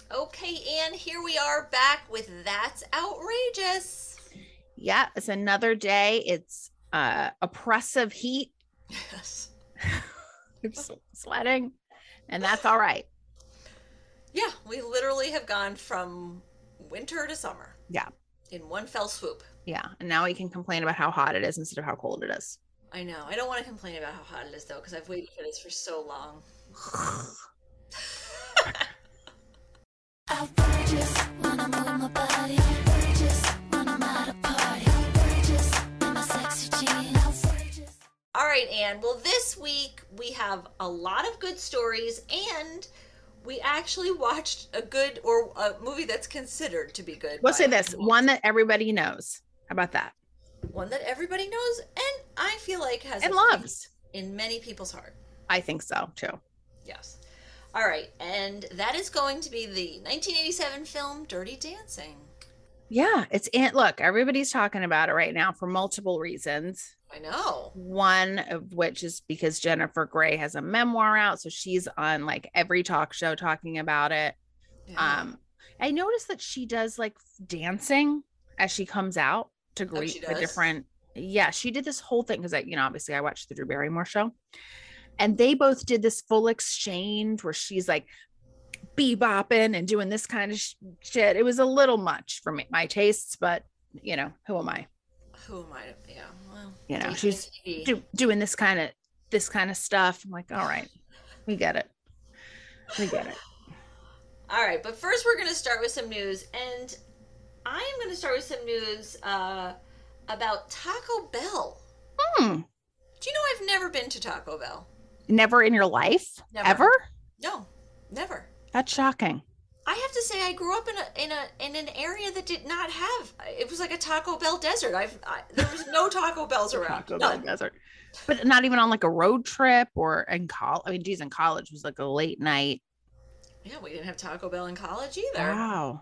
Okay, Anne, here we are back with That's Outrageous. Yeah, it's another day. It's oppressive heat. Yes. I'm sweating, and that's all right. Yeah, we literally have gone from winter to summer Yeah, in one fell swoop. yeah. And now we can complain about how hot it is instead of how cold it is. I know. I don't want to complain about how hot it is, though, because I've waited for this for so long. Outrageous when I move my body. Outrageous when I'm at a party. Outrageous in my sexy jeans. Outrageous. All right, Anne. Well, this week we have a lot of good stories, and we actually watched a good or a movie that's considered to be good We'll by say this one that everybody knows. How about that? one that everybody knows, and I feel like has And a place loves. in many people's heart. I think so too. Yes. All right, and that is going to be the 1987 film Dirty Dancing. Yeah, it's look, everybody's talking about it right now for multiple reasons. I know. One of which is because Jennifer Grey has a memoir out, so she's on like every talk show talking about it. Yeah. I noticed that she does like dancing as she comes out to Oh, she greet the does? different. Yeah, she did this whole thing because obviously I watched the Drew Barrymore show, and they both did this full exchange where she's like bebopping and doing this kind of shit. It was a little much for my tastes, but who am I? Who am I? Yeah, well, She's TV. doing this kind of stuff. I'm like, all right, we get it. We get it. All right, but first we're going to start with some news, and I am going to start with some news about Taco Bell. Hmm. Do you know I've never been to Taco Bell? Never in your life? Never. Ever? No, never. That's shocking. I have to say, I grew up in an area that did not have. It was like a Taco Bell desert. There was no Taco Bells around. Taco Bell None. desert. But not even on like a road trip or in college. I mean, geez, in college was like a late night. Yeah, we didn't have Taco Bell in college either. Wow.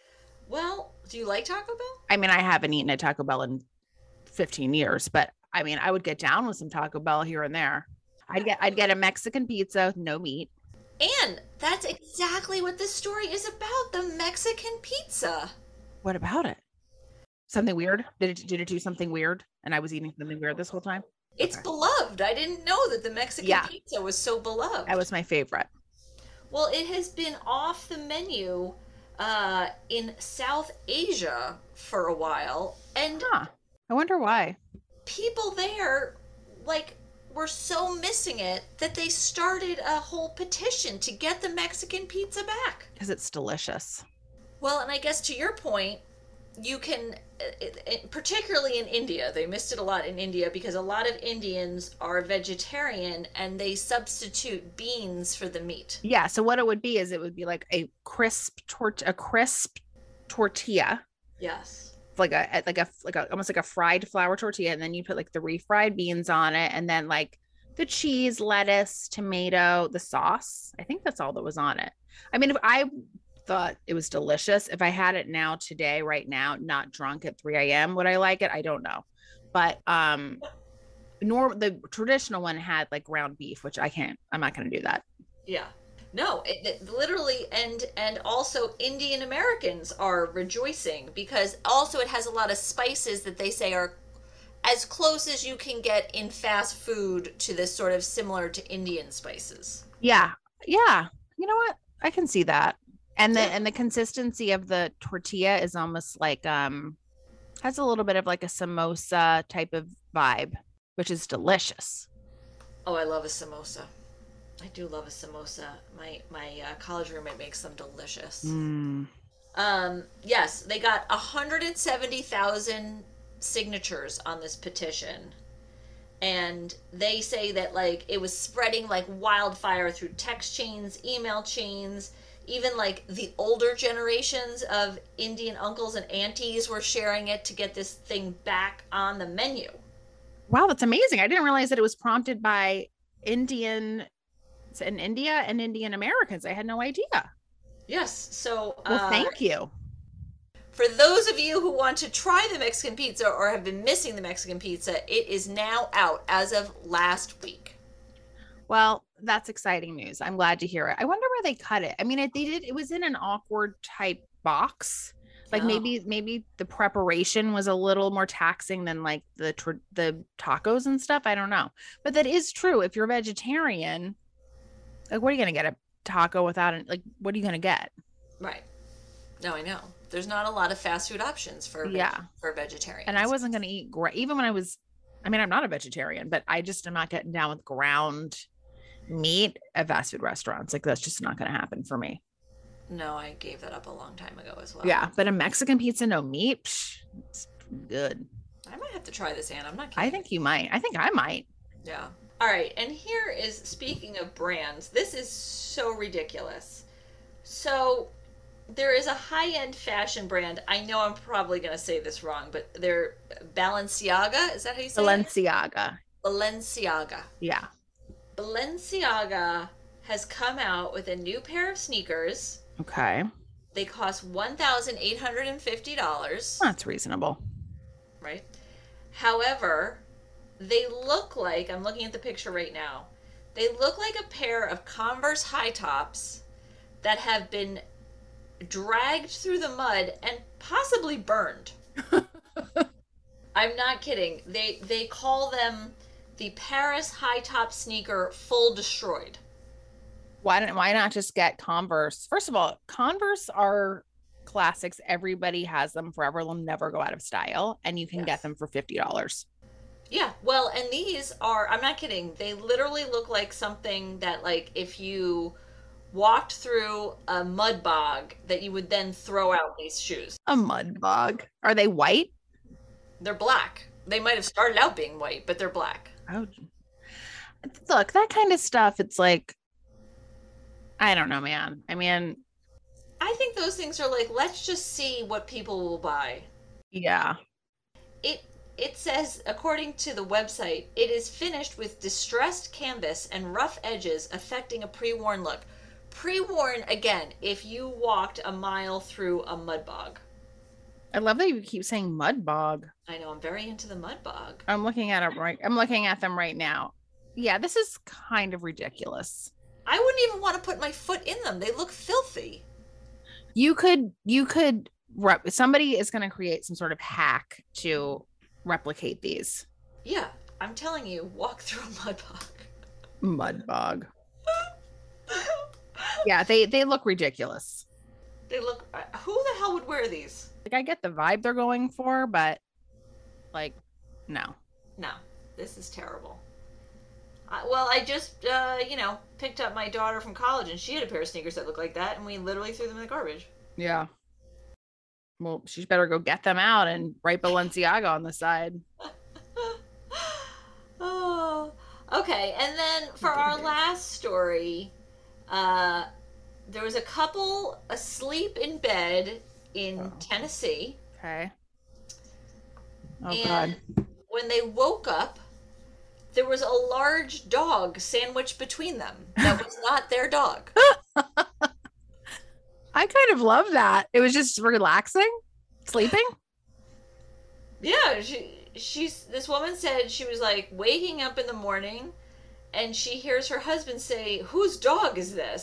Well, do you like Taco Bell? I mean, I haven't eaten at Taco Bell in 15 years, but I mean, I would get down with some Taco Bell here and there. I'd get a Mexican pizza with no meat. And that's exactly what this story is about, the Mexican pizza. What about it? Something weird? Did it do something weird? And I was eating something weird this whole time? It's Okay. beloved. I didn't know that the Mexican Yeah, pizza was so beloved. that was my favorite. Well, it has been off the menu in South Asia for a while, and Huh. I wonder why. people there like were so missing it that they started a whole petition to get the Mexican pizza back. Because it's delicious. Well, and I guess to your point, you can, particularly in India, they missed it a lot in India because a lot of Indians are vegetarian and they substitute beans for the meat. Yeah. So what it would be is it would be like a crisp tortilla, Yes. like a almost like a fried flour tortilla, and then you put like the refried beans on it, and then like the cheese, lettuce, tomato, the sauce. I think that's all that was on it. I mean, if I thought it was delicious, if I had it now today, right now, not drunk at 3 a.m., would I like it? I don't know. But nor the traditional one had like ground beef, which I'm not gonna do that. Yeah. No, it literally, and also Indian Americans are rejoicing because also it has a lot of spices that they say are as close as you can get in fast food to this sort of similar to Indian spices. Yeah. Yeah. You know what? I can see that. And the Yeah. and the consistency of the tortilla is almost like has a little bit of like a samosa type of vibe, which is delicious. Oh, I love a samosa. I do love a samosa. My college roommate makes them delicious. Mm. Yes, they got 170,000 signatures on this petition, and they say that like it was spreading like wildfire through text chains, email chains, even like the older generations of Indian uncles and aunties were sharing it to get this thing back on the menu. Wow, that's amazing. I didn't realize that it was prompted by Indian in India and Indian Americans. I had no idea. Yes, so Well, thank you. for those of you who want to try the Mexican pizza or have been missing the Mexican pizza, it is now out as of last week. Well, that's exciting news. I'm glad to hear it. I wonder where they cut it. I mean, it was in an awkward type box. Like Oh. maybe the preparation was a little more taxing than like the tacos and stuff. I don't know. But that is true. If you're vegetarian, like what are you going to get a taco without it? Like what are you going to get? Right. No, I know. There's not a lot of fast food options for vegetarians. And I wasn't going to eat even when I'm not a vegetarian, but I just am not getting down with ground meat at fast food restaurants. Like that's just not going to happen for me. No, I gave that up a long time ago as well. Yeah, but a Mexican pizza, no meat, it's good. I might have to try this, Anne. I'm not kidding. I think you might. I think I might. Yeah. All right. And here is, speaking of brands, this is so ridiculous. So there is a high-end fashion brand. I know I'm probably going to say this wrong, but they're Balenciaga. Is that how you say Balenciaga. it? Balenciaga. Yeah. Balenciaga has come out with a new pair of sneakers. Okay. They cost $1,850. That's reasonable. Right? However, they look like, I'm looking at the picture right now, they look like a pair of Converse high tops that have been dragged through the mud and possibly burned. I'm not kidding. They call them the Paris high top sneaker full destroyed. Why not just get Converse? First of all, Converse are classics. Everybody has them forever. They'll never go out of style, and you can get them for $50. Yeah, well, and these are, I'm not kidding, they literally look like something that, like, if you walked through a mud bog, that you would then throw out these shoes. A mud bog. Are they white? They're black. They might have started out being white, but they're black. Oh, look, that kind of stuff, it's like, I don't know, man. I mean, I think those things are like, let's just see what people will buy. Yeah. It says, according to the website, it is finished with distressed canvas and rough edges affecting a pre-worn look. Pre-worn, again, if you walked a mile through a mud bog. I love that you keep saying mud bog. I know, I'm very into the mud bog. I'm looking at them right now. Yeah, this is kind of ridiculous. I wouldn't even want to put my foot in them. They look filthy. You could somebody is going to create some sort of hack to replicate these. Yeah, I'm telling you, walk through a mud bog. Mud bog. Yeah, they look ridiculous. They look, who the hell would wear these? Like, I get the vibe they're going for, but like, no, this is terrible. Well, I just, picked up my daughter from college, and she had a pair of sneakers that looked like that, and we literally threw them in the garbage. Yeah. Well, she better go get them out and write Balenciaga on the side. Oh, okay. And then for our last story, there was a couple asleep in bed in Tennessee. Okay. Oh, and God. When they woke up, there was a large dog sandwiched between them. That was not their dog. I kind of love that. It was just relaxing, sleeping. Yeah, this woman said she was like waking up in the morning and she hears her husband say, "Whose dog is this?"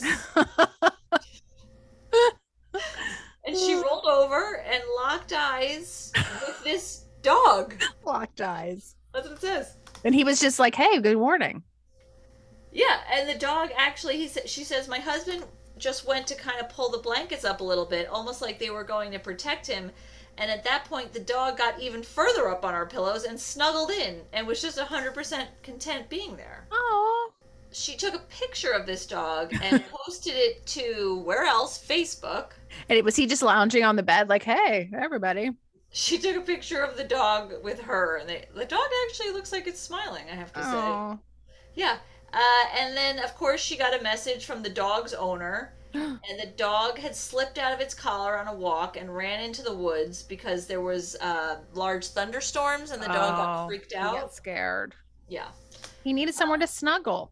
And she rolled over and locked eyes with this dog. Locked eyes. That's what it says. And he was just like, "Hey, good morning." Yeah, and the dog actually, she says, my husband just went to kind of pull the blankets up a little bit, almost like they were going to protect him. And at that point, the dog got even further up on our pillows and snuggled in and was just 100% content being there. Oh. She took a picture of this dog and posted it to, where else? Facebook. And was he just lounging on the bed like, "Hey, everybody"? She took a picture of the dog with her, and the dog actually looks like it's smiling, I have to say. Yeah. And then, of course, she got a message from the dog's owner, and the dog had slipped out of its collar on a walk and ran into the woods because there was large thunderstorms, and the dog got freaked out. He got scared. Yeah. He needed somewhere to snuggle.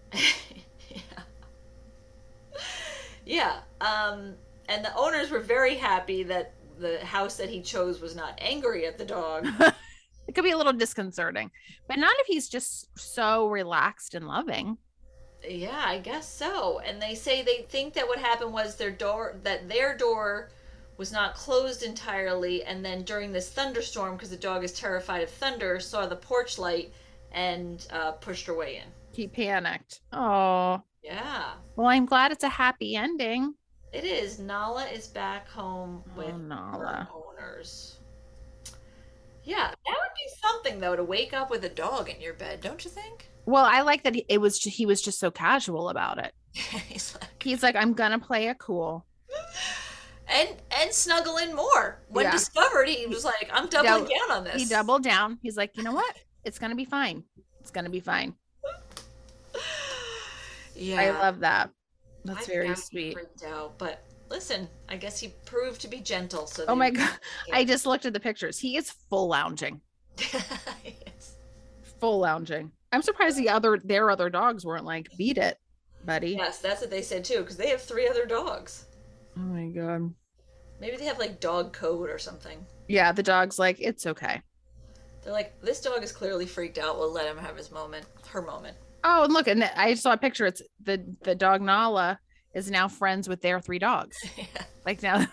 Yeah. And the owners were very happy that the house that he chose was not angry at the dog. It could be a little disconcerting, but not if he's just so relaxed and loving. Yeah, I guess so. And they say they think that what happened was their door was not closed entirely, and then during this thunderstorm, because the dog is terrified of thunder, saw the porch light and pushed her way in. He panicked. Oh, Yeah, well, I'm glad it's a happy ending. it is. Nala is back home with Oh, her Nala. owners. Yeah, that would be something though to wake up with a dog in your bed, don't you think? Well, I like that he was just so casual about it. He's like, He's like, I'm gonna play it cool. and snuggle in more. When Yeah. discovered, he was like, I'm doubling Dou- down on this. He doubled down. He's like, you know what? It's gonna be fine. It's gonna be fine. Yeah, I love that. I That's think I very would be sweet. freaked out, but listen, I guess he proved to be gentle. So Oh my they- god. I just looked at the pictures. He is full lounging. Yes. Full lounging. I'm surprised their other dogs weren't like, beat it, buddy. Yes, that's what they said too, because they have 3 other dogs. Oh my god. Maybe they have like dog code or something. Yeah, the dog's like, it's okay. They're like, this dog is clearly freaked out. We'll let him have his moment, her moment. Oh, and look, and I saw a picture. It's the dog Nala is now friends with their 3 dogs. Yeah. Like now,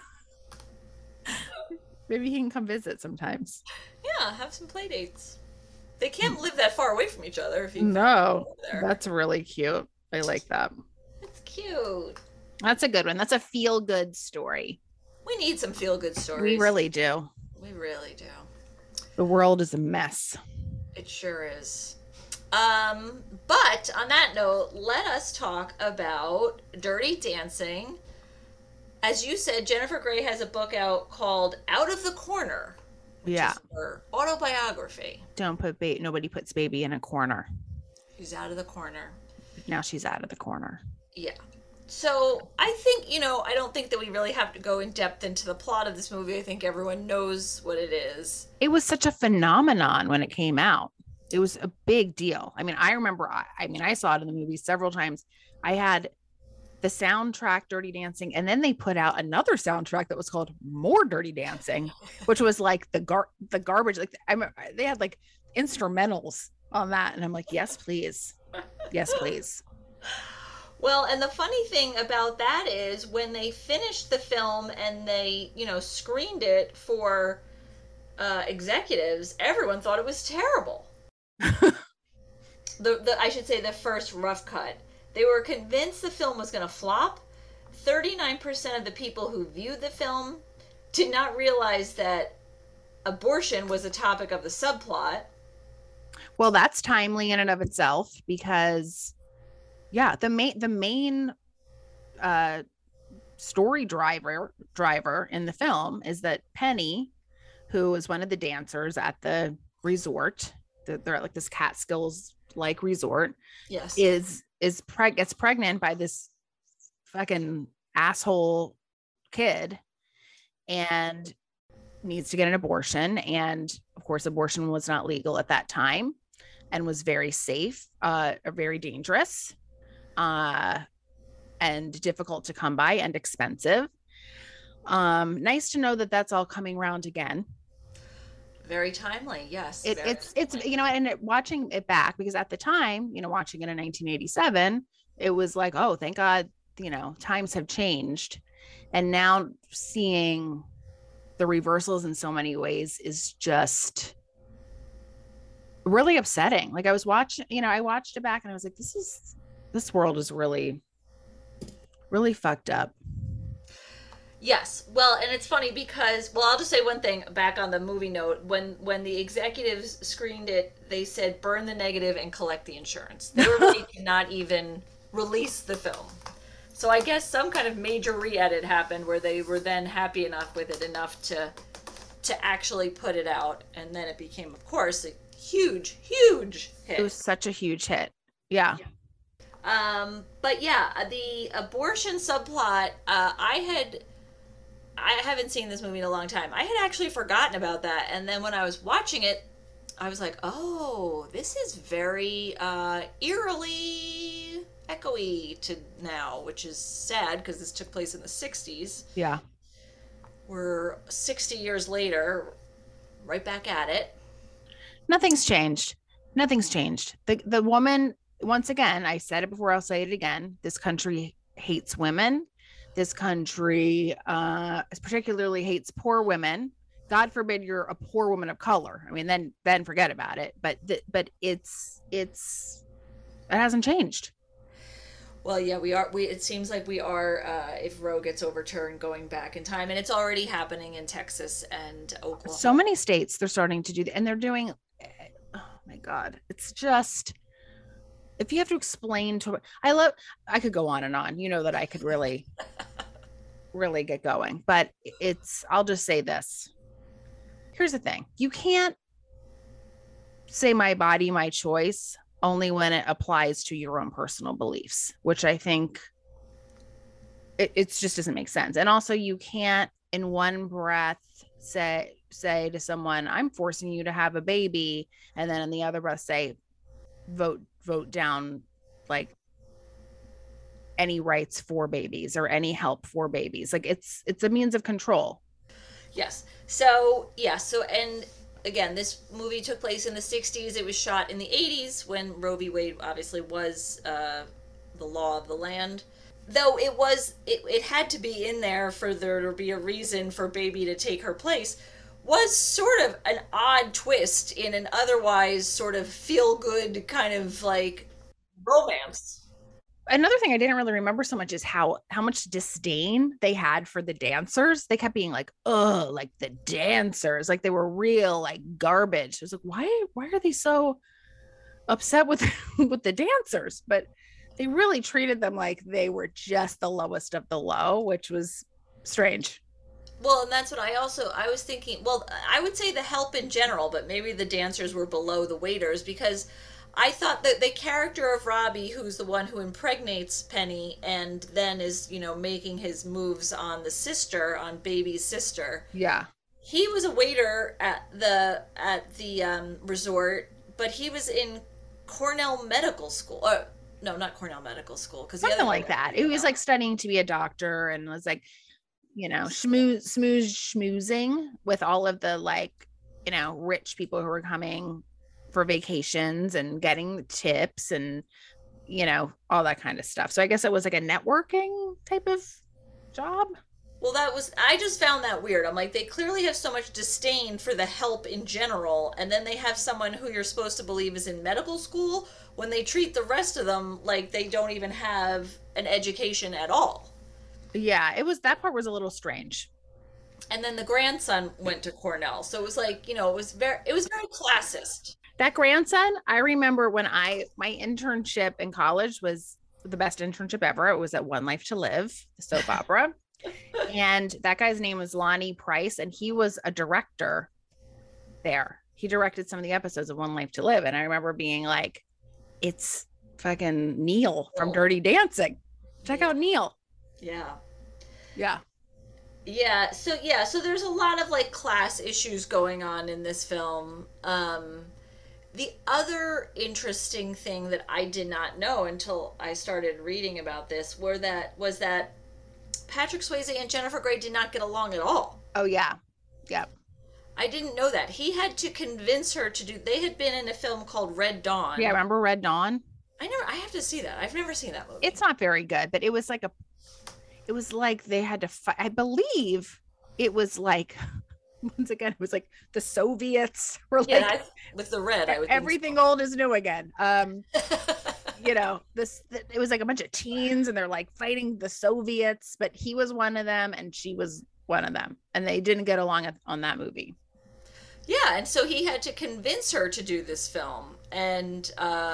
maybe he can come visit sometimes. Yeah, have some play dates. They can't live that far away from each other if you No, over there. that's really cute. I like that. It's cute. That's a good one. That's a feel good story. We need some feel good stories. We really do. We really do. The world is a mess. It sure is. But on that note, let us talk about Dirty Dancing. As you said, Jennifer Grey has a book out called Out of the Corner, which Yeah. is her autobiography. Don't put nobody puts baby in a corner. She's out of the corner. Now she's out of the corner. Yeah. So I think, I don't think that we really have to go in depth into the plot of this movie. I think everyone knows what it is. It was such a phenomenon when it came out. It was a big deal. I mean, I remember, I saw it in the movie several times. I had the soundtrack Dirty Dancing, and then they put out another soundtrack that was called More Dirty Dancing, which was like the garbage. Like they had like instrumentals on that, and I'm like, yes, please, yes, please. Well, and the funny thing about that is when they finished the film and they, screened it for executives, everyone thought it was terrible. I should say the first rough cut. They were convinced the film was going to flop. 39% of the people who viewed the film did not realize that abortion was a topic of the subplot. Well, that's timely in and of itself because, yeah, the main story driver in the film is that Penny, who is one of the dancers at the resort, they're at like this Catskills like resort, Yes. gets pregnant by this fucking asshole kid and needs to get an abortion. And of course, abortion was not legal at that time and was very safe, or very dangerous, and difficult to come by and expensive. Nice to know that that's all coming around again. Very timely, yes. It's and watching it back, because at the time, watching it in 1987, it was like, oh, thank God, times have changed. And now seeing the reversals in so many ways is just really upsetting. Like I was watching, I watched it back and I was like, this world is really, really fucked up. Yes. Well, and it's funny because, I'll just say one thing back on the movie note. When the executives screened it, they said burn the negative and collect the insurance. They were ready to not even release the film. So I guess some kind of major re-edit happened where they were then happy enough with it enough to actually put it out, and then it became, of course, a huge hit. It was such a huge hit. Yeah. But yeah, the abortion subplot, I haven't seen this movie in a long time. I had actually forgotten about that. And then when I was watching it, I was like, oh, this is very eerily echoey to now, which is sad because this took place in the 60s. Yeah. We're 60 years later, right back at it. Nothing's changed. The woman once again, I said it before, I'll say it again. This country hates women. This country particularly hates poor women. God forbid you're a poor woman of color. I mean, then forget about it. But it hasn't changed. Well, yeah, we are. It seems like we are. If Roe gets overturned, going back in time, and it's already happening in Texas and Oklahoma. So many states they're starting to do that, and they're doing. Oh my God, it's just if you have to explain to. I could go on and on. You know that I could really, really get going, but I'll just say this. Here's the thing: you can't say my body, my choice only when it applies to your own personal beliefs, which I think it just doesn't make sense. And also you can't in one breath say to someone, I'm forcing you to have a baby. And then in the other breath say, vote down like any rights for babies or any help for babies. Like it's a means of control. Yes. So, and again, this movie took place in the 60s. It was shot in the 80s when Roe v. Wade obviously was the law of the land. Though it had to be in there for there to be a reason for baby to take her place, was sort of an odd twist in an otherwise sort of feel-good kind of like romance. Another thing I didn't really remember so much is how much disdain they had for the dancers. They kept being like, oh, like the dancers, like they were real like garbage. I was like, why are they so upset with with the dancers? But they really treated them like they were just the lowest of the low, which was strange. Well, and that's what I was thinking. Well, I would say the help in general, but maybe the dancers were below the waiters, because I thought that the character of Robbie, who's the one who impregnates Penny and then is, making his moves on the sister, on baby's sister. Yeah. He was a waiter at the resort, but he was in Cornell Medical School. No, not Cornell Medical School. Something like that. He was like studying to be a doctor and was like, schmoozing with all of the like, rich people who were coming for vacations and getting tips and all that kind of stuff. So I guess it was like a networking type of job. Well, I just found that weird. I'm like, they clearly have so much disdain for the help in general, and then they have someone who you're supposed to believe is in medical school when they treat the rest of them like they don't even have an education at all. Yeah, that part was a little strange. And then the grandson went to Cornell. So it was like, it was very classist. That grandson, I remember when my internship in college was the best internship ever. It was at One Life to Live, the soap opera. And that guy's name was Lonnie Price, and he was a director there. He directed some of the episodes of One Life to Live. And I remember being like, it's fucking Neil from Dirty Dancing. Check out Neil. Yeah. Yeah. Yeah. So there's a lot of like class issues going on in this film. The other interesting thing that I did not know until I started reading about this was that Patrick Swayze and Jennifer Grey did not get along at all. Oh, yeah. Yep. I didn't know that. He had to convince her they had been in a film called Red Dawn. Yeah, remember Red Dawn? I have to see that. I've never seen that movie. It's not very good, but it was like they had to fight. I believe it was like, once again, it was like the Soviets were like, with the red. Everything old is new again. It was like a bunch of teens and they're like fighting the Soviets, but he was one of them and she was one of them, and they didn't get along on that movie. Yeah, and so he had to convince her to do this film, and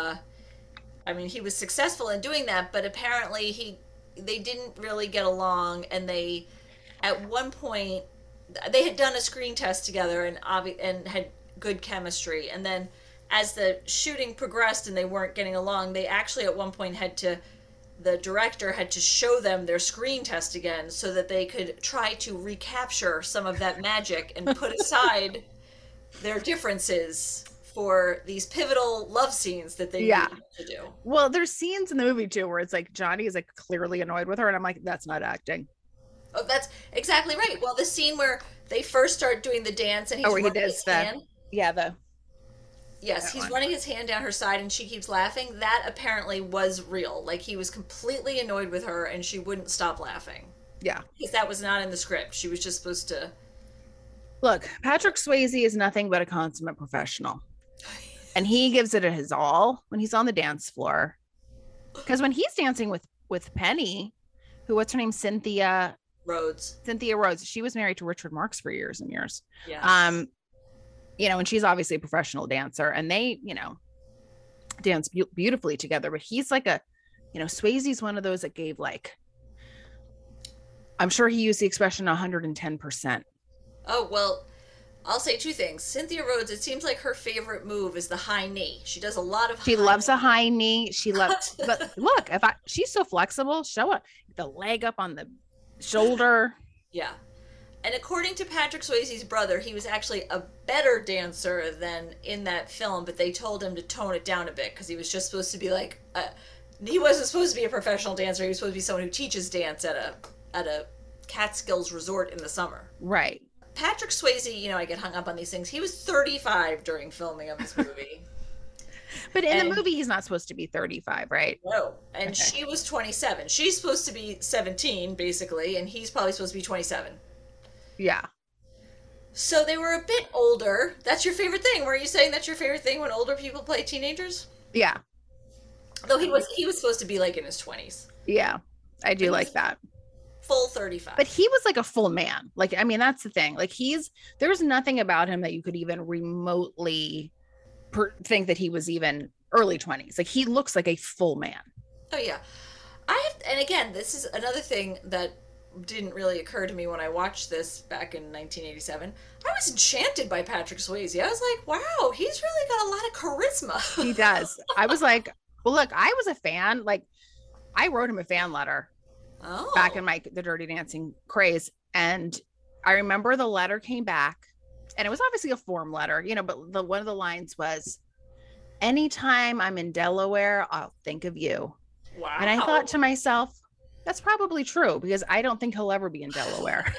he was successful in doing that, but apparently they didn't really get along, and they, at one point, they had done a screen test together and had good chemistry, and then as the shooting progressed and they weren't getting along, they actually at one point the director had to show them their screen test again so that they could try to recapture some of that magic and put aside their differences for these pivotal love scenes that they needed to do. Well, there's scenes in the movie too where it's like Johnny is like clearly annoyed with her, and I'm like, that's not acting. Oh, that's exactly right. Well, the scene where they first start doing the dance and he's he does the Yes, That he's one. running his hand down her side and she keeps laughing. That apparently was real. Like he was completely annoyed with her and she wouldn't stop laughing. Yeah. Because that was not in the script. She was just supposed to. Look, Patrick Swayze is nothing but a consummate professional. And he gives it his all when he's on the dance floor. Because when he's dancing with Penny, who what's her name? Cynthia Rhodes. Rhodes. She was married to Richard Marx for years and years. Yeah. And she's obviously a professional dancer and they, dance beautifully together. But he's like Swayze's one of those that gave I'm sure he used the expression 110%. Oh, well, I'll say two things. Cynthia Rhodes, it seems like her favorite move is the high knee. She does a lot of She high loves a knee. high knee. She loves, but look, she's so flexible, show it. The leg up on the shoulder. Yeah. And according to Patrick Swayze's brother, he was actually a better dancer than in that film, but they told him to tone it down a bit because he was just supposed to be he wasn't supposed to be a professional dancer. He was supposed to be someone who teaches dance at a Catskills resort in the summer. Right. Patrick Swayze, I get hung up on these things. He was 35 during filming of this movie. But in the movie, he's not supposed to be 35, right? No. And she was 27. She's supposed to be 17, basically, and he's probably supposed to be 27. Yeah. So they were a bit older. That's your favorite thing. Were you saying that's your favorite thing when older people play teenagers? Yeah. Though he was supposed to be in his 20s. Yeah. I do like that. Full 35. But he was like a full man. That's the thing. There's nothing about him that you could even remotely think that he was even early 20s. He looks like a full man. Oh yeah. And again, this is another thing that didn't really occur to me when I watched this back in 1987. I was enchanted by Patrick Swayze. I was like, wow, he's really got a lot of charisma. He does. I was like, well, look, I was a fan. I wrote him a fan letter back in the Dirty Dancing craze. And I remember the letter came back and it was obviously a form letter, but one of the lines was, anytime I'm in Delaware, I'll think of you. Wow. And I thought to myself, that's probably true because I don't think he'll ever be in Delaware.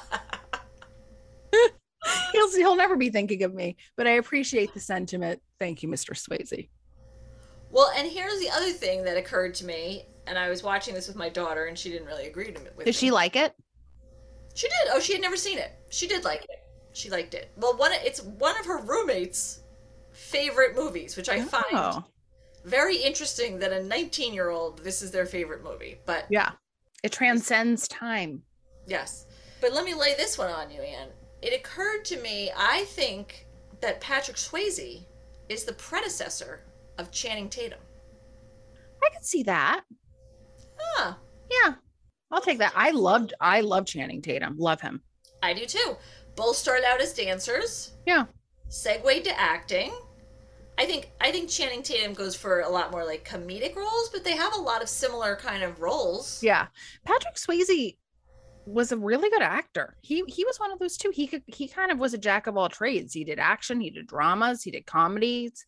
He'll never be thinking of me, but I appreciate the sentiment. Thank you, Mr. Swayze. Well, and here's the other thing that occurred to me, and I was watching this with my daughter, and she didn't really agree with me. Did she like it? She did. Oh, she had never seen it. She did like it. She liked it. Well, it's one of her roommates' favorite movies, which I find very interesting that a 19-year-old, this is their favorite movie. But yeah, it transcends time. Yes. But let me lay this one on you, Anne. It occurred to me, I think that Patrick Swayze is the predecessor of Channing Tatum. I can see that. Huh. Yeah. I'll take that. I love Channing Tatum. Love him. I do too. Both started out as dancers. Yeah. Segued to acting. I think Channing Tatum goes for a lot more comedic roles, but they have a lot of similar kind of roles. Yeah. Patrick Swayze was a really good actor. He was one of those too. He kind of was a jack of all trades. He did action, he did dramas, he did comedies.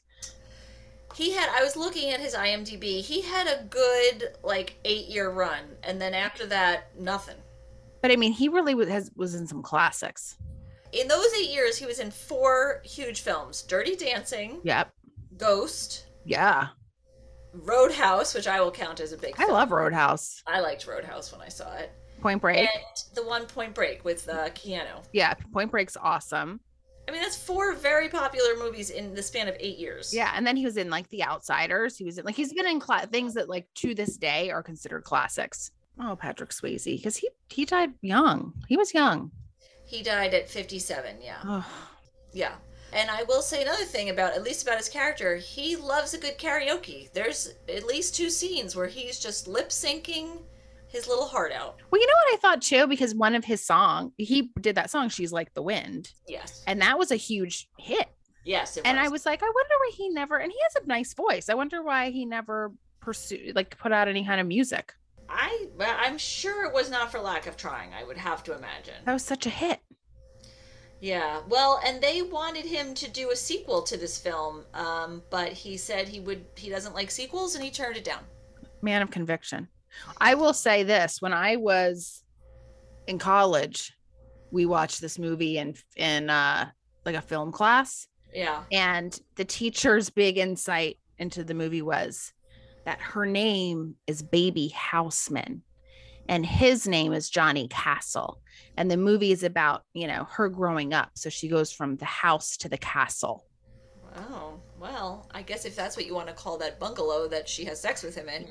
I was looking at his IMDb. He had a good 8-year run, and then after that, nothing. But I mean, he really was in some classics. In those 8 years, he was in 4 huge films: Dirty Dancing. Yep. Ghost. Yeah. Roadhouse, which I will count as a big film. I love Roadhouse. I liked Roadhouse when I saw it. Point Break. And the one Point Break with Keanu. Yeah, Point Break's awesome. I mean, that's 4 very popular movies in the span of 8 years. Yeah, and then he was in The Outsiders. He was in he's been in things that to this day are considered classics. Oh, Patrick Swayze, because he died young. He was young. He died at 57. Yeah. Oh. Yeah. And I will say another thing about his character. He loves a good karaoke. There's at least 2 scenes where he's just lip syncing his little heart out. Well, you know what I thought too, because one of his he did that song, She's Like the Wind. Yes. And that was a huge hit. Yes, and I was like, I wonder why he never, and he has a nice voice. I wonder why he never pursued, put out any kind of music. I'm sure it was not for lack of trying. I would have to imagine. That was such a hit. Yeah, well, and they wanted him to do a sequel to this film, but he said he doesn't like sequels, and he turned it down. Man of conviction. I will say this: when I was in college, we watched this movie in a film class, Yeah. And the teacher's big insight into the movie was that her name is Baby Houseman and his name is Johnny Castle. And the movie is about, her growing up. So she goes from the house to the castle. Oh, well, I guess if that's what you want to call that bungalow that she has sex with him in.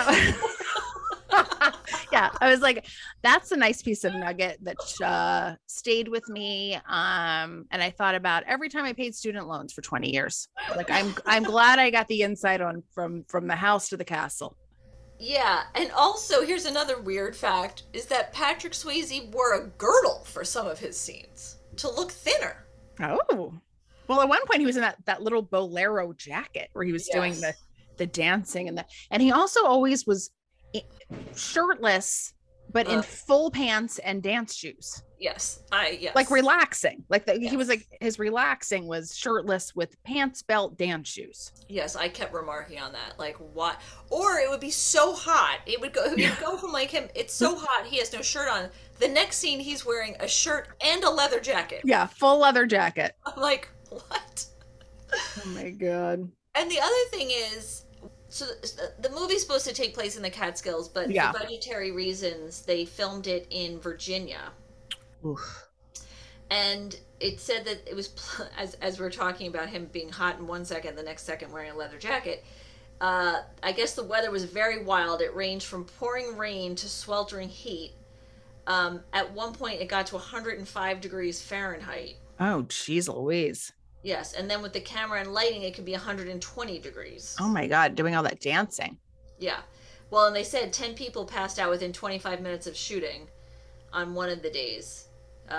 Yeah, I was like, that's a nice piece of nugget that stayed with me. And I thought about every time I paid student loans for 20 years. Like, I'm glad I got the insight on from the house to the castle. Yeah, and also here's another weird fact is that Patrick Swayze wore a girdle for some of his scenes to look thinner. Oh. Well, at one point he was in that little bolero jacket where he was doing the dancing and he also always was shirtless but in full pants and dance shoes. Yes. Like relaxing. He was like, his relaxing was shirtless with pants, belt, dance shoes. Yes, I kept remarking on that. Like, what? Or it would be so hot. It would go from like him, it's so hot, he has no shirt on. The next scene, he's wearing a shirt and a leather jacket. Yeah, full leather jacket. I'm like, what? Oh my God. And the other thing is, so the movie's supposed to take place in the Catskills, but for budgetary reasons, they filmed it in Virginia. Oof. And it said that it was, as we're talking about him being hot in 1 second, the next second wearing a leather jacket, I guess the weather was very wild. It ranged from pouring rain to sweltering heat. At one point, it got to 105 degrees Fahrenheit. Oh, geez Louise. Yes, and then with the camera and lighting, it could be 120 degrees. Oh my God, doing all that dancing. Yeah. Well, and they said 10 people passed out within 25 minutes of shooting on one of the days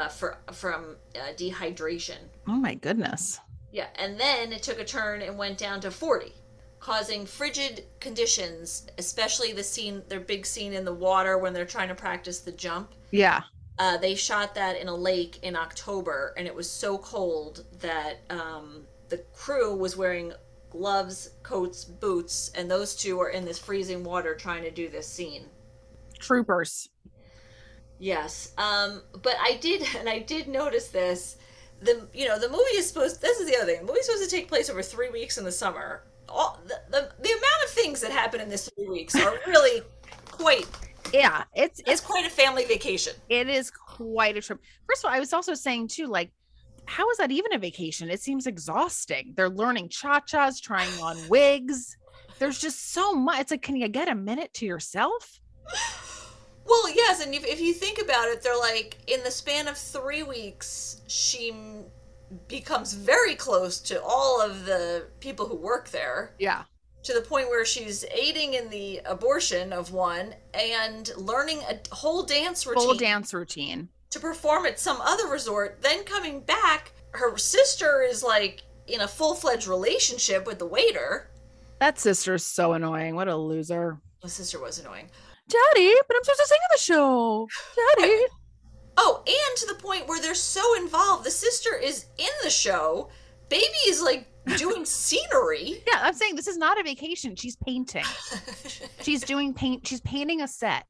from dehydration. Oh my goodness. Yeah, and then it took a turn and went down to 40, causing frigid conditions, especially their big scene in the water when they're trying to practice the jump. Yeah. They shot that in a lake in October, and it was so cold that the crew was wearing gloves, coats, boots, and those two are in this freezing water trying to do this scene. Troopers. Yes. But I did notice this. The movie is supposed, this is the other thing, the movie's supposed to take place over 3 weeks in the summer. The amount of things that happen in this 3 weeks are really quite... Yeah, it's quite a family vacation. It is quite a trip. First of all, I was also saying too, like, how is that even a vacation? It seems exhausting. They're learning cha-chas, trying on wigs. There's just so much. It's like, can you get a minute to yourself? Well, yes, and if you think about it, they're like, in the span of 3 weeks, she becomes very close to all of the people who work there. Yeah. To the point where she's aiding in the abortion of one and learning a whole dance routine. Full dance routine. To perform at some other resort. Then coming back, her sister is like in a full-fledged relationship with the waiter. That sister's so annoying. What a loser. The sister was annoying. Daddy, but I'm supposed to sing in the show. Daddy. Oh, and to the point where they're so involved. The sister is in the show. Baby is like doing scenery. Yeah, I'm saying this is not a vacation. She's painting. She's doing paint. She's painting a set.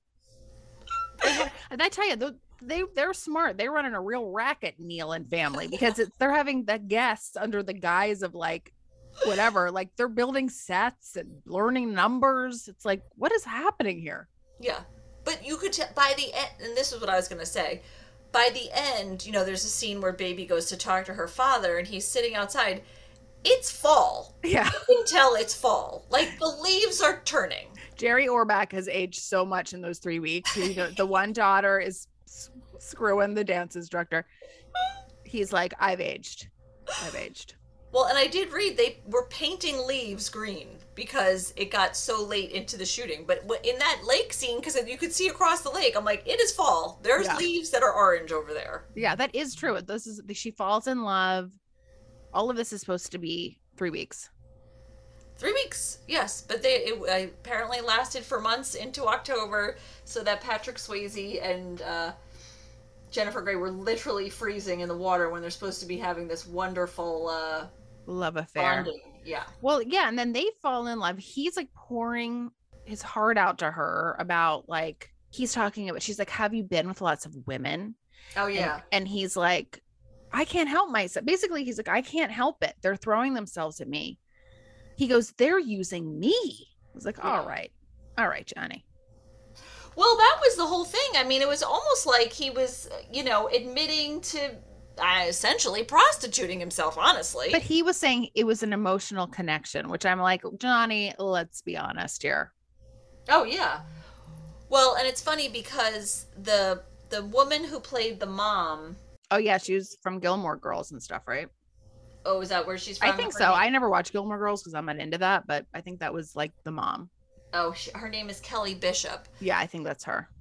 And I tell you, they're smart. They're running a real racket, Neil and family, because they're having the guests under the guise of like whatever. Like they're building sets and learning numbers. It's like, what is happening here? Yeah, but you could by the end, and this is what I was going to say. By the end, there's a scene where Baby goes to talk to her father, and he's sitting outside. It's fall. Yeah. You can tell it's fall. Like, the leaves are turning. Jerry Orbach has aged so much in those 3 weeks. The one daughter is screwing the dance instructor. He's like, I've aged. Well, and I did read they were painting leaves green because it got so late into the shooting. But in that lake scene, because you could see across the lake, I'm like, it is fall. There's leaves that are orange over there. Yeah, that is true. She falls in love. All of this is supposed to be 3 weeks. 3 weeks, yes. But it apparently lasted for months into October, so that Patrick Swayze and Jennifer Grey were literally freezing in the water when they're supposed to be having this wonderful love affair. Bonding. Yeah. Well, yeah, and then they fall in love. He's like pouring his heart out to her about she's talking about, she's like, have you been with lots of women? Oh yeah. And he's like, I can't help myself. Basically, he's like, I can't help it. They're throwing themselves at me. He goes, they're using me. I was like, Yeah. all right, Johnny. Well, that was the whole thing. I mean, it was almost like he was, admitting to essentially prostituting himself, honestly. But he was saying it was an emotional connection, which I'm like, Johnny, let's be honest here. Oh, yeah. Well, and it's funny because the woman who played the mom, Oh yeah, she was from Gilmore Girls and stuff, right? oh, is that where she's from? I think so. I never watched Gilmore Girls because I'm not into that, but I think that was like the mom. Oh, her name is Kelly Bishop. Yeah, I think that's her.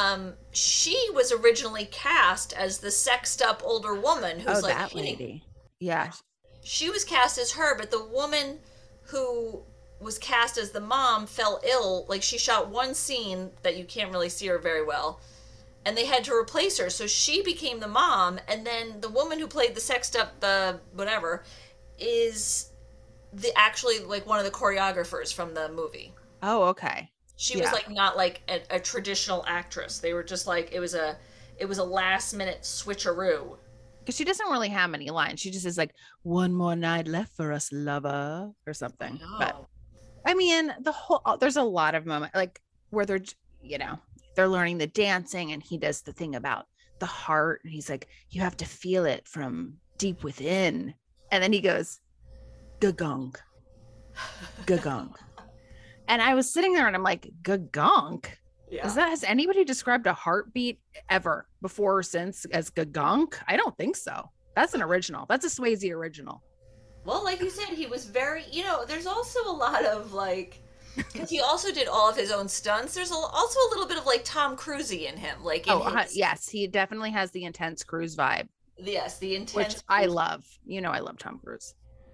She was originally cast as the sexed up older woman who's like that hitting. lady. Yeah. She was cast as her, but the woman who was cast as the mom fell ill. Like, she shot one scene that you can't really see her very well, and they had to replace her. So she became the mom, and then the woman who played the sexed up whatever is actually like one of the choreographers from the movie. Oh, okay. She was like not like a traditional actress. They were just like it was a last minute switcheroo. Because she doesn't really have any lines. She just is like, one more night left for us, lover, or something. But I mean, there's a lot of moments like where they're learning the dancing, and he does the thing about the heart, and he's like, you have to feel it from deep within. And then he goes, gagong, gagong. And I was sitting there and I'm like, gagong? Yeah. Has anybody described a heartbeat ever before or since as gagonk? I don't think so. That's an original. That's a Swayze original. Well, like you said, he was very, there's also a lot of like, because he also did all of his own stunts. There's also a little bit of like Tom Cruise-y in him. Like, yes, he definitely has the intense Cruise vibe. Yes, the intense. Which I love. I love Tom Cruise.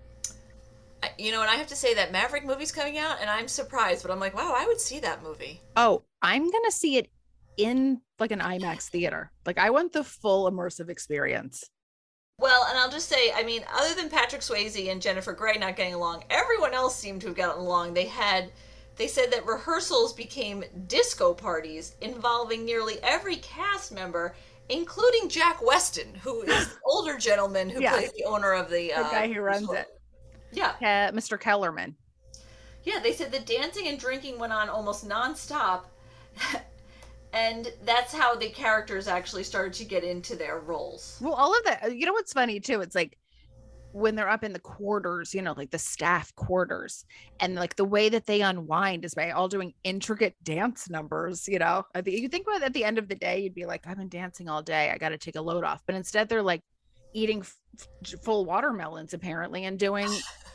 And I have to say that Maverick movie's coming out, and I'm surprised, but I'm like, wow, I would see that movie. Oh, I'm gonna see it in like an IMAX theater. Like, I want the full immersive experience. Well, and I'll just say, I mean, other than Patrick Swayze and Jennifer Grey not getting along, everyone else seemed to have gotten along. They said that rehearsals became disco parties involving nearly every cast member, including Jack Weston, who is the older gentleman who plays the owner of the guy who runs it. Yeah. Mr. Kellerman. Yeah, they said the dancing and drinking went on almost nonstop. And that's how the characters actually started to get into their roles. Well, all of that, what's funny too? It's like when they're up in the quarters, like the staff quarters, and like the way that they unwind is by all doing intricate dance numbers. You think about it, at the end of the day, you'd be like, I've been dancing all day, I got to take a load off. But instead they're like eating full watermelons apparently and doing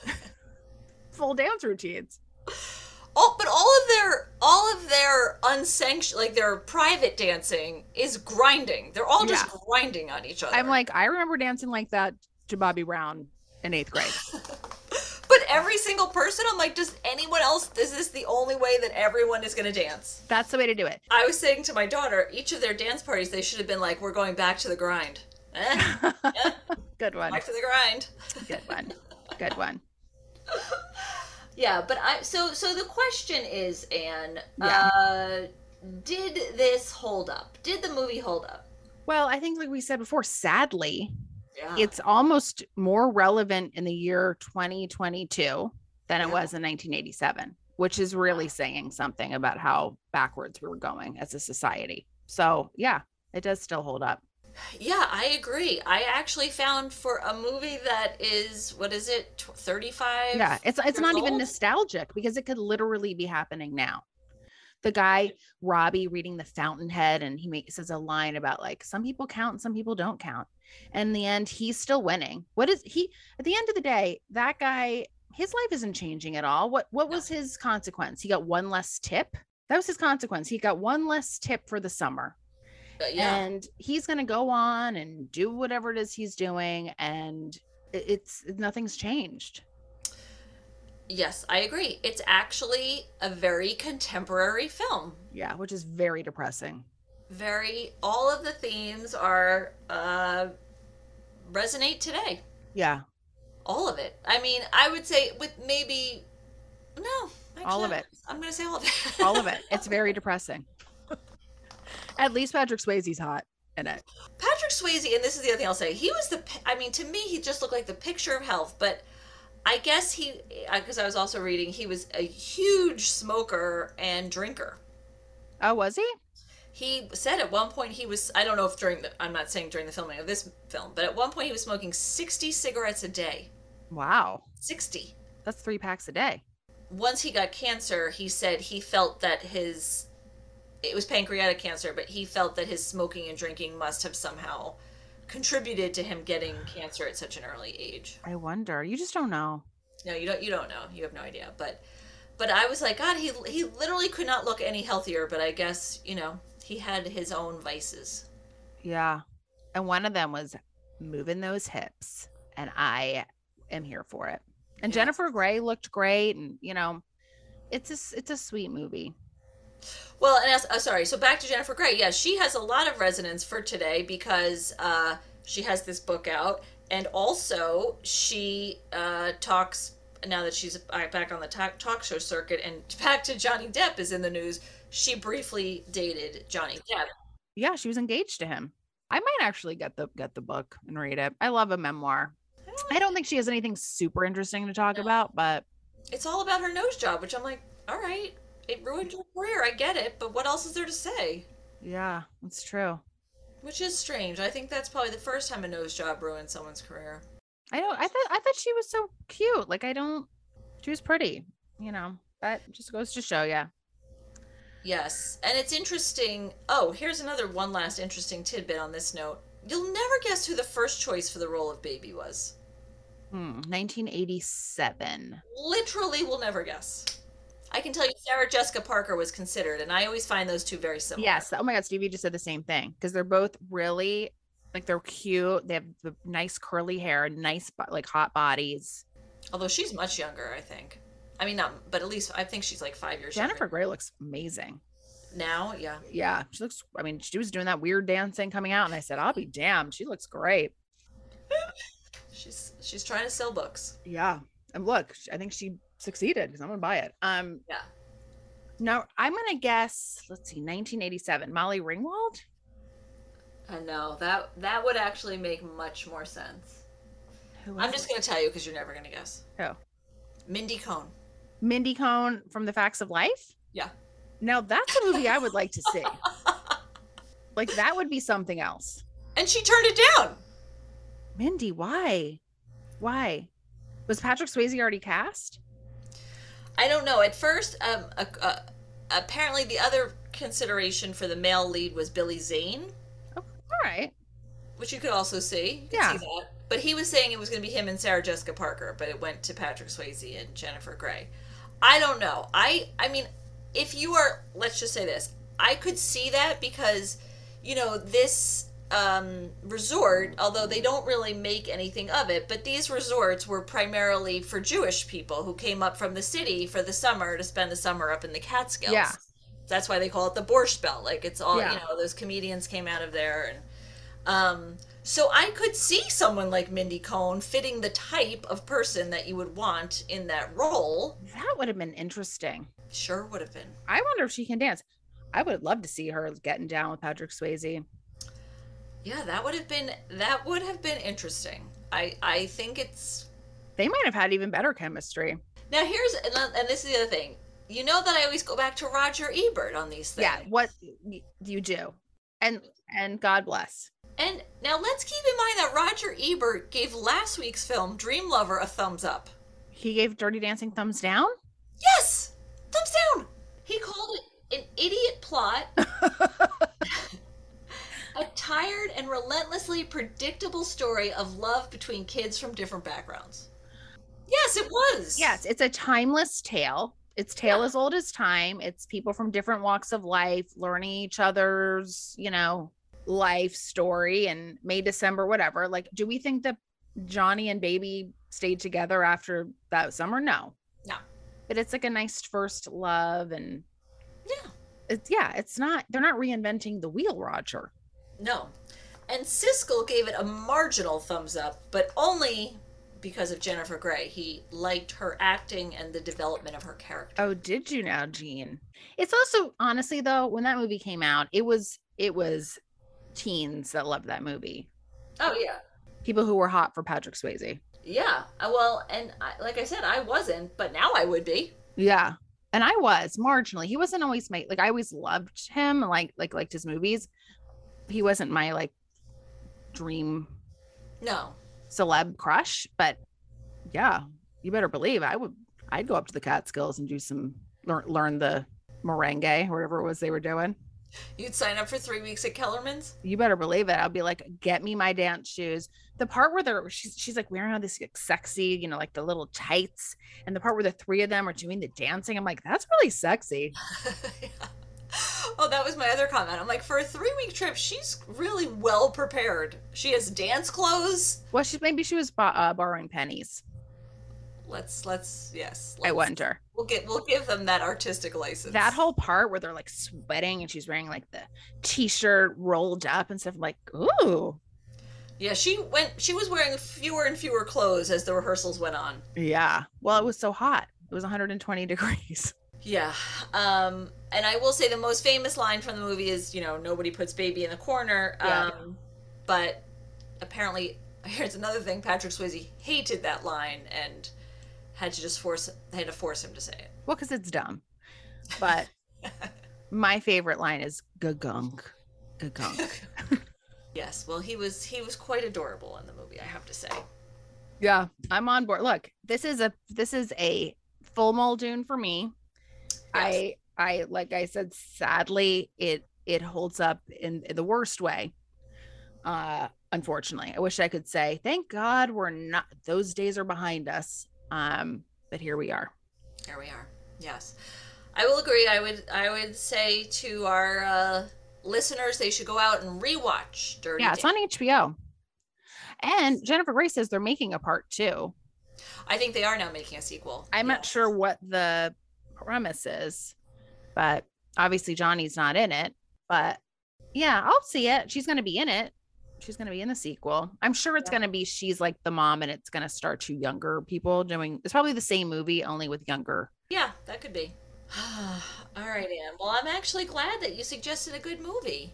full dance routines. Oh, but all of their unsanctioned, like their private dancing is grinding. They're all just grinding on each other. I'm like, I remember dancing like that to Bobby Brown in 8th grade. But every single person, I'm like, does anyone else, is this the only way that everyone is going to dance? That's the way to do it. I was saying to my daughter, each of their dance parties, they should have been like, we're going back to the grind. Yeah. Good one. Back to the grind. Good one. Yeah, but so the question is, Anne, did this hold up? Did the movie hold up? Well, I think like we said before, sadly, it's almost more relevant in the year 2022 than it was in 1987, which is really saying something about how backwards we were going as a society. So yeah, it does still hold up. Yeah, I agree. I actually found for a movie that is, 35? Yeah, it's not even old? nostalgic because it could literally be happening now. The guy, Robbie, reading The Fountainhead, and he says a line about like, some people count and some people don't count. And in the end, he's still winning. At the end of the day, that guy, his life isn't changing at all. What was his consequence? He got one less tip. That was his consequence. He got one less tip for the summer. And he's going to go on and do whatever it is he's doing. And nothing's changed. Yes, I agree. It's actually a very contemporary film. Yeah, which is very depressing. All of the themes are, resonate today. Yeah. All of it. I mean, I would say with maybe, no. Actually, all of it. I'm going to say all of it. All of it. It's very depressing. At least Patrick Swayze's hot. in it. Patrick Swayze, and this is the other thing I'll say, he was I mean, to me, he just looked like the picture of health, but I guess because I was also reading, he was a huge smoker and drinker. Oh, was he? He said at one point he was, I don't know if I'm not saying during the filming of this film, but at one point he was smoking 60 cigarettes a day. Wow. 60. That's 3 packs a day. Once he got cancer, he said he felt that it was pancreatic cancer, but he felt that his smoking and drinking must have somehow contributed to him getting cancer at such an early age. I wonder. You just don't know. No, you don't know. You have no idea. But I was like, God, he literally could not look any healthier, but I guess, he had his own vices. Yeah. And one of them was moving those hips, and I am here for it. And Yeah. Jennifer Grey looked great, and it's a sweet movie. Well, and sorry, so back to Jennifer Grey. Yeah, she has a lot of resonance for today because she has this book out, and also she talks, now that she's back on the talk show circuit, and back to Johnny Depp is in the news. She briefly dated Johnny Depp. Yeah, she was engaged to him. I might actually get the book and read it. I love a memoir. I don't think she has anything super interesting to talk about, but It's all about her nose job, which I'm like, all right, it ruined your career. I get it, but what else is there to say? yeah, it's true. Which is strange. I think that's probably the first time a nose job ruined someone's career. I thought she was so cute. Like she was pretty, That just goes to show you. Yes, and it's interesting. Oh, here's one last interesting tidbit on this note. You'll never guess who the first choice for the role of Baby was. 1987. Literally will never guess. I can tell you Sarah Jessica Parker was considered, and I always find those two very similar. Yes. Oh my God, Stevie just said the same thing because they're both really they're cute. They have the nice curly hair, nice like hot bodies. Although she's much younger, I think. I mean, not, but at least I think she's like 5 years Jennifer younger. Grey looks amazing. Now, yeah. Yeah, she looks. I mean, she was doing that weird dancing coming out, and I said, "I'll be damned." She looks great. She's trying to sell books. Yeah, and look, I think she succeeded because I'm gonna buy it. Yeah. Now I'm gonna guess. Let's see, 1987. Molly Ringwald. I know that would actually make much more sense. I'm just gonna tell you because you're never gonna guess. Who? Mindy Cohn. Mindy Cohn from The Facts of Life. Yeah. Now that's a movie I would like to see. Like that would be something else. And she turned it down. Mindy, why? Why? Was Patrick Swayze already cast? I don't know. At first, apparently the other consideration for the male lead was Billy Zane, Oh, all right. which you could also see. You could Yeah. see that. But he was saying it was going to be him and Sarah Jessica Parker, but it went to Patrick Swayze and Jennifer Grey. I don't know. I mean, if you are, let's just say this, I could see that because, this resort, although they don't really make anything of it, but these resorts were primarily for Jewish people who came up from the city for the summer to spend the summer up in the Catskills. Yeah. That's why they call it the Borscht Belt. Like it's all, Yeah. those comedians came out of there. And so I could see someone like Mindy Cohn fitting the type of person that you would want in that role. That would have been interesting. Sure would have been. I wonder if she can dance. I would love to see her getting down with Patrick Swayze. Yeah, that would have been interesting. I think They might have had even better chemistry. now and this is the other thing. You know that I always go back to Roger Ebert on these things. Yeah, what you do. And God bless. And now let's keep in mind that Roger Ebert gave last week's film Dream Lover a thumbs up. He gave Dirty Dancing thumbs down? Yes! Thumbs down! He called it an idiot plot, a tired and relentlessly predictable story of love between kids from different backgrounds. Yes, it was. Yes, it's a timeless tale. It's tale as old as time. It's people from different walks of life learning each other's, life story and May, December, whatever. Like, do we think that Johnny and Baby stayed together after that summer? No. No. But it's like a nice first love, and Yeah. it's not, they're not reinventing the wheel, Roger. No. And Siskel gave it a marginal thumbs up, but only because of Jennifer Grey. He liked her acting and the development of her character. Oh, did you now, Jean? It's also, honestly though, when that movie came out, it was teens that loved that movie. Oh yeah. People who were hot for Patrick Swayze. Yeah. Well, and like I said, I wasn't, but now I would be. Yeah. And I was marginally. He wasn't always my like I always loved him, liked his movies. He wasn't my like dream No. celeb crush, but yeah, you better believe I'd go up to the Catskills and do some learn the merengue, whatever it was they were doing. You'd sign up for 3 weeks at Kellerman's? You better believe it. I'll be like, get me my dance shoes. The part where she's like wearing all this like, sexy, like the little tights, and the part where the three of them are doing the dancing. I'm like, that's really sexy. Yeah. Oh, that was my other comment. I'm like, for a 3-week trip, she's really well prepared. She has dance clothes. Well, maybe she was borrowing pennies. I wonder. We'll give them that artistic license. That whole part where they're like sweating and she's wearing like the t-shirt rolled up and stuff. I'm like, ooh. Yeah, she was wearing fewer and fewer clothes as the rehearsals went on. Yeah. Well, it was so hot. It was 120 degrees. Yeah. And I will say the most famous line from the movie is, nobody puts baby in the corner. Yeah. But apparently, here's another thing, Patrick Swayze hated that line and had to force him to say it. Well, because it's dumb. But my favorite line is gagunk. Gagunk. Yes, well, he was quite adorable in the movie, I have to say. Yeah, I'm on board. Look, this is a full Muldoon for me. Yes. I like I said, sadly, it holds up in the worst way. Unfortunately, I wish I could say, thank God we're not, those days are behind us. But here we are. Here we are. Yes. I will agree. I would say to our listeners, they should go out and rewatch Dirty Yeah, it's on HBO. And Jennifer Grey says they're making a part 2. I think they are now making a sequel. I'm not sure what the premise is, but obviously Johnny's not in it. But yeah, I'll see it. She's going to be in it. She's going to be in the sequel. I'm sure it's going to be she's like the mom and it's going to star 2 younger people doing, it's probably the same movie, only with younger. Yeah, that could be. All right, Anne. Well, I'm actually glad that you suggested a good movie.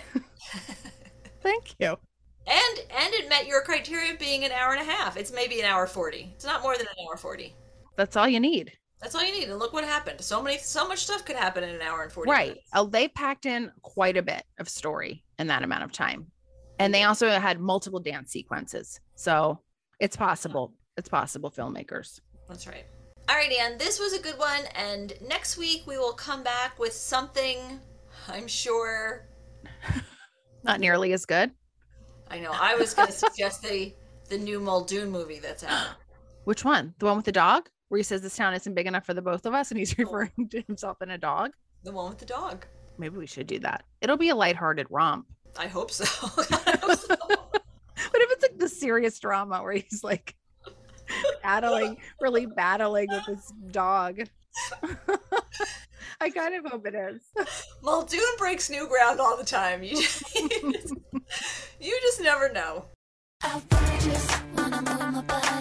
Thank you. And it met your criteria of being an hour and a half. It's maybe an hour 40. It's not more than an hour 40. That's all you need. That's all you need. And look what happened. So much stuff could happen in an hour and 40 right. minutes. Oh, they packed in quite a bit of story in that amount of time. And they also had multiple dance sequences. So it's possible. It's possible, filmmakers. That's right. All right, Anne, this was a good one. And next week we will come back with something, I'm sure. Not nearly as good. I know. I was going to suggest the new Muldoon movie that's out. Which one? The one with the dog? Where he says this town isn't big enough for the both of us and he's referring to himself in a dog? The one with the dog. Maybe we should do that. It'll be a lighthearted romp. I hope so. I hope so. What if it's like the serious drama where he's like really battling with this dog? I kind of hope it is. Muldoon breaks new ground all the time. You just never know. I just wanna move my body.